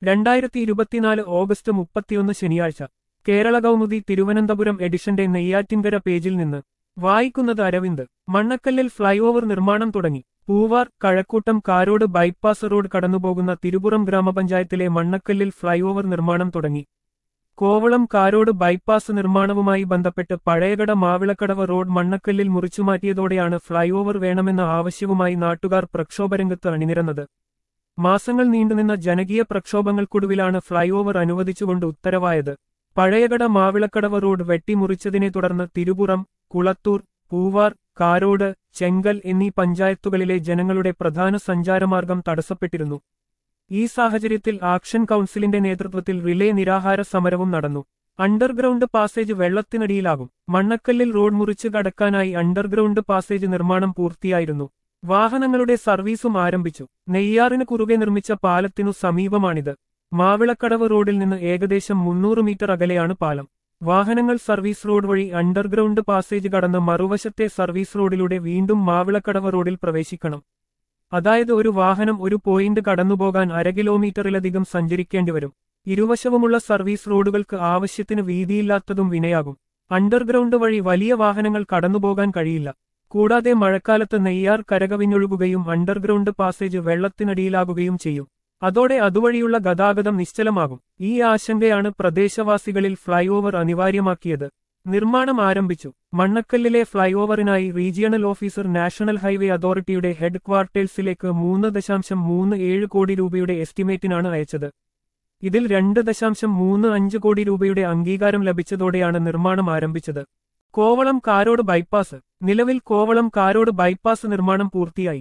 2024 August 31 ശനിയാഴ്ച കേരള കൗമുദി തിരുവനന്തപുരം എഡിഷന്റെ നെയ്യാറ്റിൻകര പേജിൽ നിന്ന് വായിക്കുന്നത് അരവിന്ദ്. മണ്ണക്കല്ലിൽ ഫ്ലൈഓവർ നിർമ്മാണം തുടങ്ങി. പൂവാർ കഴക്കൂട്ടം കാരോട് ബൈപ്പാസ് റോഡ് കടന്നുപോകുന്ന തിരുപുറം ഗ്രാമപഞ്ചായത്തിലെ മണ്ണക്കല്ലിൽ ഫ്ലൈഓവർ നിർമ്മാണം തുടങ്ങി. കോവളം കാരോട് ബൈപ്പാസ് നിർമ്മാണവുമായി ബന്ധപ്പെട്ട് പഴയകട മാവിളക്കടവ് റോഡ് മണ്ണക്കല്ലിൽ മുറിച്ചുമാറ്റിയതോടെയാണ് ഫ്ലൈഓവർ വേണമെന്ന ആവശ്യവുമായി നാട്ടുകാർ പ്രക്ഷോഭരംഗത്ത് അണിനിരന്നത്. മാസങ്ങൾ നീണ്ടുനിന്ന ജനകീയ പ്രക്ഷോഭങ്ങൾക്കൊടുവിലാണ് ഫ്ലൈഓവർ അനുവദിച്ചുകൊണ്ട് ഉത്തരവായത്. പഴയകട മാവിളക്കടവ് റോഡ് വെട്ടിമുറിച്ചതിനെ തുടർന്ന് തിരുപുറം, കുളത്തൂർ, പൂവാർ, കാരോട്, ചെങ്കൽ എന്നീ പഞ്ചായത്തുകളിലെ ജനങ്ങളുടെ പ്രധാന സഞ്ചാരമാർഗം തടസ്സപ്പെട്ടിരുന്നു. ഈ സാഹചര്യത്തിൽ ആക്ഷൻ കൗൺസിലിന്റെ നേതൃത്വത്തിൽ റിലേ നിരാഹാര സമരവും നടന്നു. അണ്ടർഗ്രൗണ്ട് പാസേജ് വെള്ളത്തിനടിയിലാകും. മണ്ണക്കല്ലിൽ റോഡ് മുറിച്ച് കടക്കാനായി അണ്ടർഗ്രൗണ്ട് പാസേജ് നിർമ്മാണം പൂർത്തിയായിരുന്നു. വാഹനങ്ങളുടെ സർവീസും ആരംഭിച്ചു. നെയ്യാറിന് കുറുകെ നിർമ്മിച്ച പാലത്തിനു സമീപമാണിത്. മാവിളക്കടവ് റോഡിൽ നിന്ന് ഏകദേശം 300 മീറ്റർ അകലെയാണ് പാലം. വാഹനങ്ങൾ സർവീസ് റോഡ് വഴി അണ്ടർഗ്രൗണ്ട് പാസേജ് കടന്ന് മറുവശത്തെ സർവീസ് റോഡിലൂടെ വീണ്ടും മാവിളക്കടവ് റോഡിൽ പ്രവേശിക്കണം. അതായത് ഒരു വാഹനം ഒരു പോയിന്റ് കടന്നുപോകാൻ 1/2 കിലോമീറ്ററിലധികം സഞ്ചരിക്കേണ്ടിവരും. ഇരുവശവുമുള്ള സർവീസ് റോഡുകൾക്ക് ആവശ്യത്തിന് വീതിയില്ലാത്തതും വിനയാകും. അണ്ടർഗ്രൗണ്ട് വഴി വലിയ വാഹനങ്ങൾ കടന്നുപോകാൻ കഴിയില്ല. കൂടാതെ മഴക്കാലത്ത് നെയ്യാർ കരകവിഞ്ഞൊഴുകുകയും അണ്ടർഗ്രൗണ്ട് പാസേജ് വെള്ളത്തിനടിയിലാകുകയും ചെയ്യും. അതോടെ അതുവഴിയുള്ള ഗതാഗതം നിശ്ചലമാകും. ഈ ആശങ്കയാണ് പ്രദേശവാസികളിൽ ഫ്ലൈഓവർ അനിവാര്യമാക്കിയത്. നിർമ്മാണം ആരംഭിച്ചു. മണ്ണക്കല്ലിലെ ഫ്ലൈഓവറിനായി റീജിയണൽ ഓഫീസർ നാഷണൽ ഹൈവേ അതോറിറ്റിയുടെ ഹെഡ് ക്വാർട്ടേഴ്സിലേക്ക് 3.37 കോടി രൂപയുടെ എസ്റ്റിമേറ്റിനാണ് അയച്ചത്. ഇതിൽ 2.35 കോടി രൂപയുടെ അംഗീകാരം ലഭിച്ചതോടെയാണ് നിർമ്മാണം ആരംഭിച്ചത്. കോവളം കാരോട് ബൈപ്പാസ്. നിലവിൽ കോവളം കാരോട് ബൈപ്പാസ് നിർമ്മാണം പൂർത്തിയായി.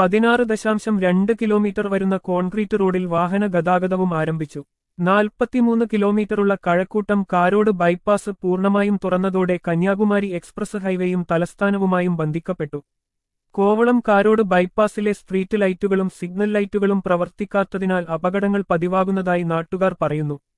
16.2 കിലോമീറ്റർ വരുന്ന കോൺക്രീറ്റ് റോഡിൽ വാഹന ഗതാഗതവും ആരംഭിച്ചു. 43 കിലോമീറ്ററുള്ള കഴക്കൂട്ടം കാരോട് ബൈപ്പാസ് പൂർണ്ണമായും തുറന്നതോടെ കന്യാകുമാരി എക്സ്പ്രസ് ഹൈവേയും തലസ്ഥാനവുമായും ബന്ധിക്കപ്പെട്ടു. കോവളം കാരോട് ബൈപ്പാസിലെ സ്ട്രീറ്റ് ലൈറ്റുകളും സിഗ്നൽ ലൈറ്റുകളും പ്രവർത്തിക്കാത്തതിനാൽ അപകടങ്ങൾ പതിവാകുന്നതായി നാട്ടുകാർ പറയുന്നു.